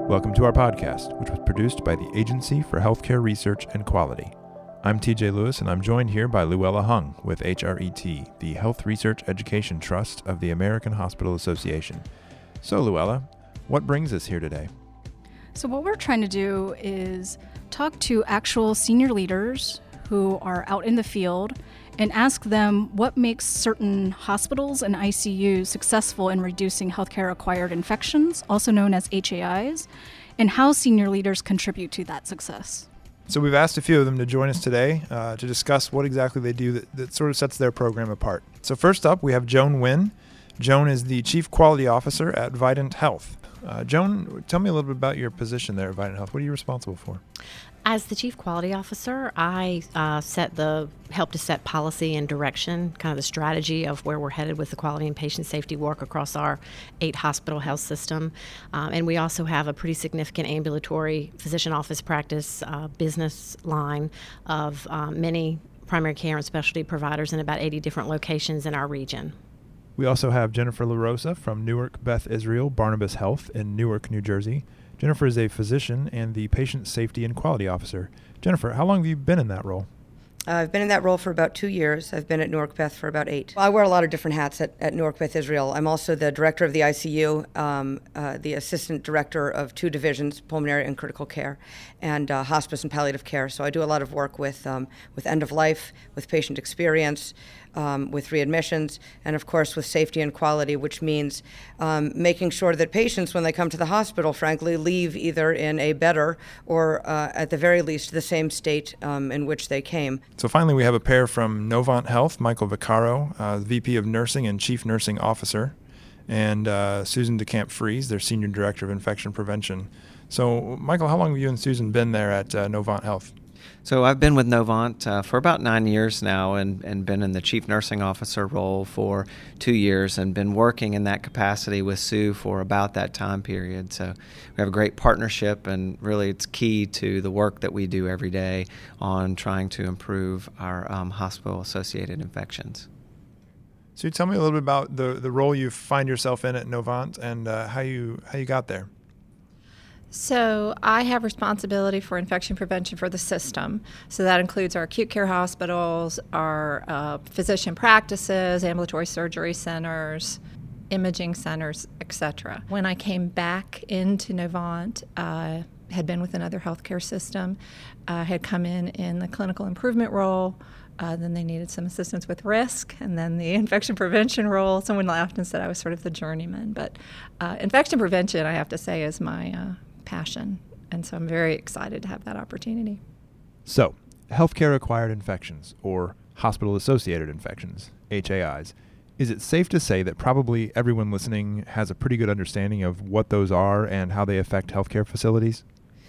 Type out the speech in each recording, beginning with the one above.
Welcome to our podcast, which was produced by the Agency for Healthcare Research and Quality. I'm TJ Lewis, and I'm joined here by Luella Hung with HRET, the Health Research Education Trust of the American Hospital Association. So, Luella, what brings us here today? So what we're trying to do is talk to actual senior leaders who are out in the field and ask them what makes certain hospitals and ICUs successful in reducing healthcare-acquired infections, also known as HAIs, and how senior leaders contribute to that success. So we've asked a few of them to join us today to discuss what exactly they do that sort of sets their program apart. So first up, we have Joan Wynn. Joan is the Chief Quality Officer at Vidant Health. Joan, tell me a little bit about your position there at Vidant Health. What are you responsible for? As the Chief Quality Officer, I help to set policy and direction, kind of the strategy of where we're headed with the quality and patient safety work across our 8-hospital health system. And we also have a pretty significant ambulatory physician office practice business line of many primary care and specialty providers in about 80 different locations in our region. We also have Jennifer LaRosa from Newark Beth Israel Barnabas Health in Newark, New Jersey. Jennifer is a physician and the Patient Safety and Quality Officer. Jennifer, how long have you been in that role? I've been in that role for about 2 years. I've been at Newark Beth for about 8. Well, I wear a lot of different hats at Newark Beth Israel. I'm also the director of the ICU, the assistant director of 2 divisions, pulmonary and critical care, and hospice and palliative care. So I do a lot of work with end of life, with patient experience, with readmissions, and of course with safety and quality, which means making sure that patients, when they come to the hospital, frankly, leave either in a better or at the very least the same state in which they came. So finally, we have a pair from Novant Health, Michael Vaccaro, VP of Nursing and Chief Nursing Officer, and Susan DeCamp-Fries, their Senior Director of Infection Prevention. So, Michael, how long have you and Susan been there at Novant Health? So I've been with Novant for about 9 years now and been in the Chief Nursing Officer role for 2 years and been working in that capacity with Sue for about that time period. So we have a great partnership, and really it's key to the work that we do every day on trying to improve our hospital-associated infections. So tell me a little bit about the role you find yourself in at Novant and how you got there. So I have responsibility for infection prevention for the system. So that includes our acute care hospitals, our physician practices, ambulatory surgery centers, imaging centers, etc. When I came back into Novant, had been with another healthcare system, had come in the clinical improvement role. Then they needed some assistance with risk, and then the infection prevention role. Someone laughed and said I was sort of the journeyman, but infection prevention, I have to say, is my passion, and so I'm very excited to have that opportunity. So, healthcare-acquired infections, or hospital-associated infections, HAIs. Is it safe to say that probably everyone listening has a pretty good understanding of what those are and how they affect healthcare facilities?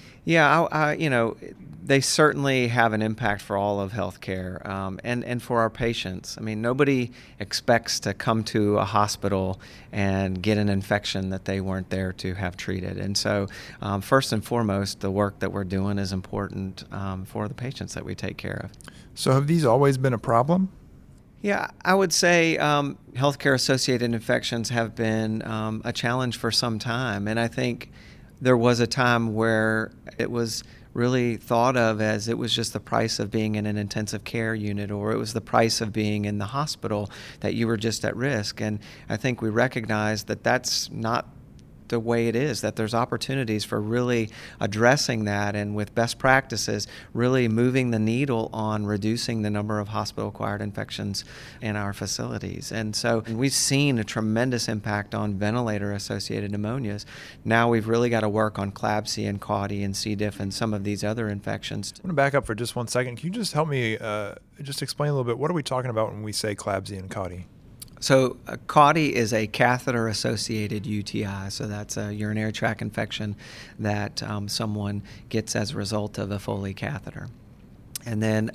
Yeah, they certainly have an impact for all of healthcare and for our patients. I mean, nobody expects to come to a hospital and get an infection that they weren't there to have treated. And so, first and foremost, the work that we're doing is important for the patients that we take care of. So have these always been a problem? Yeah, I would say healthcare-associated infections have been a challenge for some time, and I think there was a time where it was really thought of as it was just the price of being in an intensive care unit, or it was the price of being in the hospital that you were just at risk. And I think we recognize that that's not the way it is, that there's opportunities for really addressing that, and with best practices really moving the needle on reducing the number of hospital-acquired infections in our facilities. And so we've seen a tremendous impact on ventilator-associated pneumonias. Now we've really got to work on CLABSI and CAUTI and C. diff and some of these other infections. I'm going to back up for just 1 second. Can you just help me just explain a little bit, what are we talking about when we say CLABSI and CAUTI? So CAUTI is a catheter-associated UTI, so that's a urinary tract infection that someone gets as a result of a Foley catheter. And then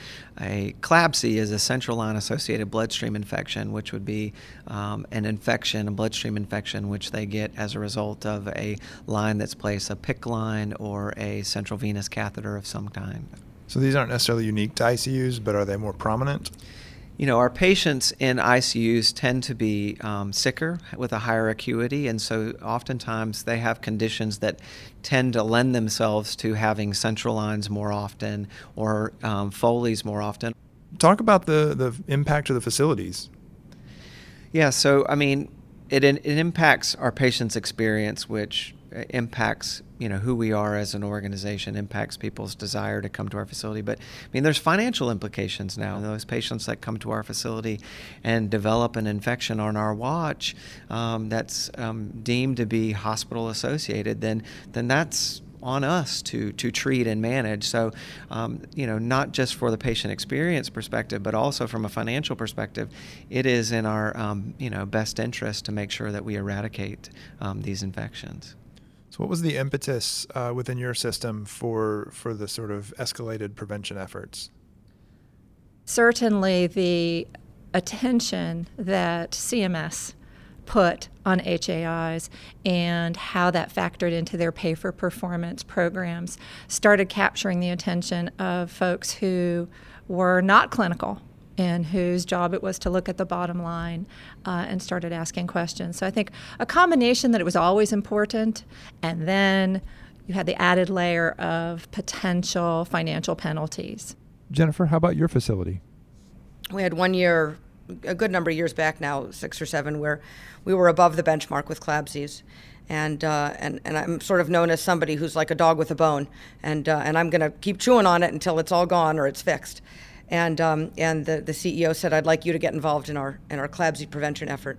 a CLABSI is a central line-associated bloodstream infection, which would be an infection, a bloodstream infection, which they get as a result of a line that's placed, a PICC line or a central venous catheter of some kind. So these aren't necessarily unique to ICUs, but are they more prominent? Our patients in ICUs tend to be sicker with a higher acuity, and so oftentimes they have conditions that tend to lend themselves to having central lines more often or Foley's more often. Talk about the impact of the facilities. Yeah, so it impacts our patients' experience, which impacts who we are as an organization, impacts people's desire to come to our facility. But there's financial implications now. Those patients that come to our facility and develop an infection on our watch that's deemed to be hospital associated, then that's on us to treat and manage. So, not just for the patient experience perspective, but also from a financial perspective, it is in our best interest to make sure that we eradicate these infections. So what was the impetus within your system for the sort of escalated prevention efforts? Certainly the attention that CMS put on HAIs and how that factored into their pay-for-performance programs started capturing the attention of folks who were not clinical and whose job it was to look at the bottom line and started asking questions. So I think a combination that it was always important, and then you had the added layer of potential financial penalties. Jennifer, how about your facility? We had 1 year, a good number of years back now, 6 or 7, where we were above the benchmark with CLABSIs. And I'm sort of known as somebody who's like a dog with a bone, and I'm going to keep chewing on it until it's all gone or it's fixed. And the CEO said, I'd like you to get involved in our CLABSI prevention effort.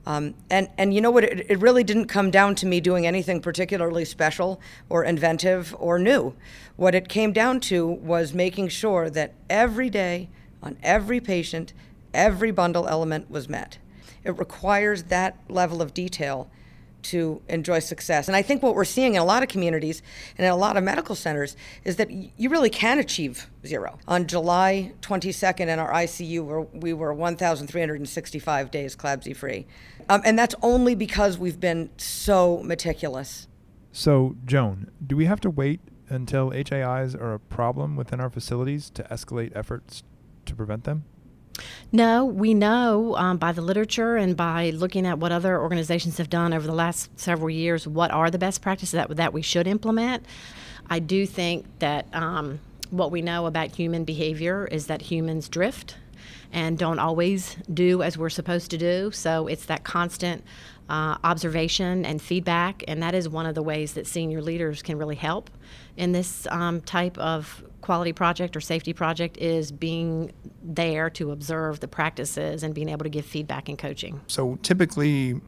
And you know what, it really didn't come down to me doing anything particularly special or inventive or new. What it came down to was making sure that every day, on every patient, every bundle element was met. It requires that level of detail to enjoy success. And I think what we're seeing in a lot of communities and in a lot of medical centers is that you really can achieve zero. On July 22nd in our ICU, we were 1,365 days CLABSI free. And that's only because we've been so meticulous. So, Joan, do we have to wait until HAIs are a problem within our facilities to escalate efforts to prevent them? No, we know by the literature and by looking at what other organizations have done over the last several years, what are the best practices that we should implement. I do think that what we know about human behavior is that humans drift and don't always do as we're supposed to do. So it's that constant observation and feedback, and that is one of the ways that senior leaders can really help in this type of quality project or safety project, is being there to observe the practices and being able to give feedback and coaching. So typically,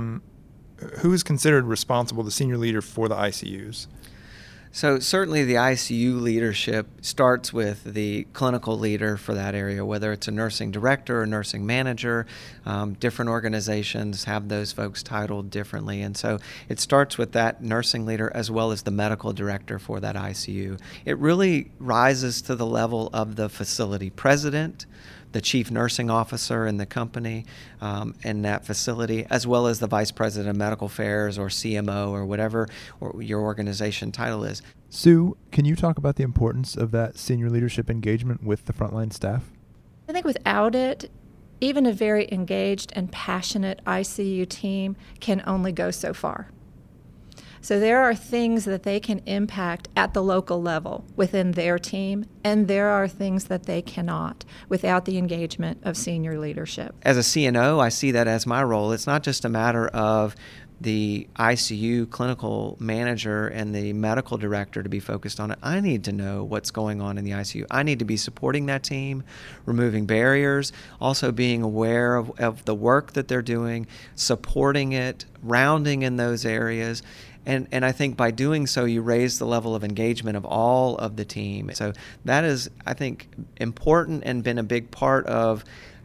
who is considered responsible, the senior leader for the ICUs? So certainly the ICU leadership starts with the clinical leader for that area, whether it's a nursing director or nursing manager. Different organizations have those folks titled differently. And so it starts with that nursing leader as well as the medical director for that ICU. It really rises to the level of the facility president, the chief nursing officer in the company in that facility, as well as the vice president of medical affairs or CMO or whatever your organization title is. Sue, can you talk about the importance of that senior leadership engagement with the frontline staff? I think without it, even a very engaged and passionate ICU team can only go so far. So there are things that they can impact at the local level within their team, and there are things that they cannot without the engagement of senior leadership. As a CNO, I see that as my role. It's not just a matter of the ICU clinical manager and the medical director to be focused on it. I need to know what's going on in the ICU. I need to be supporting that team, removing barriers, also being aware of the work that they're doing, supporting it, rounding in those areas. And I think by doing so, you raise the level of engagement of all of the team. So that is, I think, important and been a big part of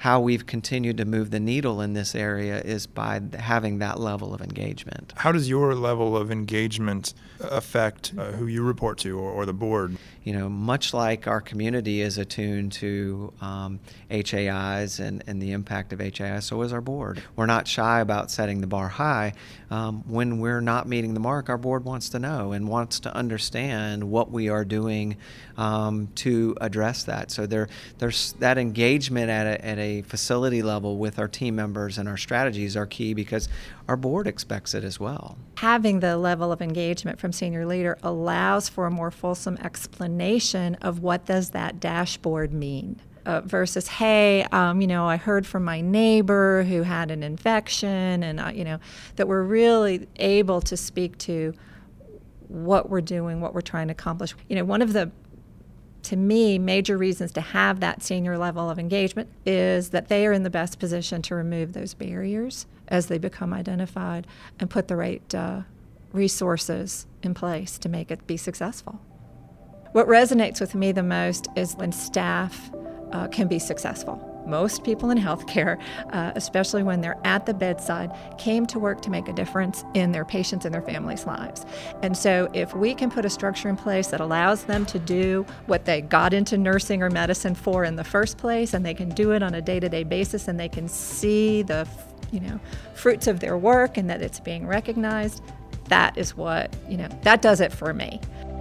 how we've continued to move the needle in this area is by having that level of engagement. How does your level of engagement affect who you report to or the board? You know, much like our community is attuned to HAIs and the impact of HAIs, so is our board. We're not shy about setting the bar high. When we're not meeting the mark, our board wants to know and wants to understand what we are doing to address that. So there's that engagement at a facility level with our team members and our strategies are key because our board expects it as well. Having the level of engagement from senior leader allows for a more fulsome explanation of what does that dashboard mean. Versus, hey, I heard from my neighbor who had an infection, and that we're really able to speak to what we're doing, what we're trying to accomplish. One of the, to me, major reasons to have that senior level of engagement is that they are in the best position to remove those barriers as they become identified and put the right resources in place to make it be successful. What resonates with me the most is when staff can be successful. Most people in healthcare, especially when they're at the bedside, came to work to make a difference in their patients and their families' lives. And so if we can put a structure in place that allows them to do what they got into nursing or medicine for in the first place, and they can do it on a day-to-day basis, and they can see the fruits of their work and that it's being recognized, that is what, that does it for me.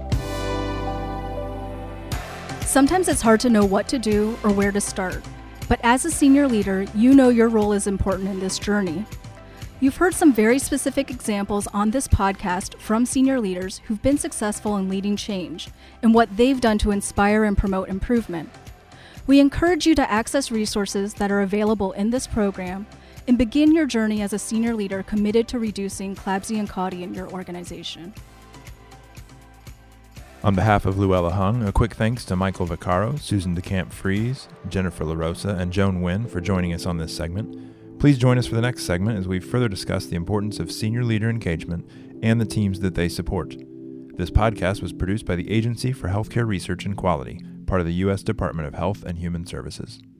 Sometimes it's hard to know what to do or where to start. But as a senior leader, you know your role is important in this journey. You've heard some very specific examples on this podcast from senior leaders who've been successful in leading change and what they've done to inspire and promote improvement. We encourage you to access resources that are available in this program and begin your journey as a senior leader committed to reducing CLABSI and CAUTI in your organization. On behalf of Luella Hung, a quick thanks to Michael Vaccaro, Susan DeCamp-Fries, Jennifer LaRosa, and Joan Nguyen for joining us on this segment. Please join us for the next segment as we further discuss the importance of senior leader engagement and the teams that they support. This podcast was produced by the Agency for Healthcare Research and Quality, part of the U.S. Department of Health and Human Services.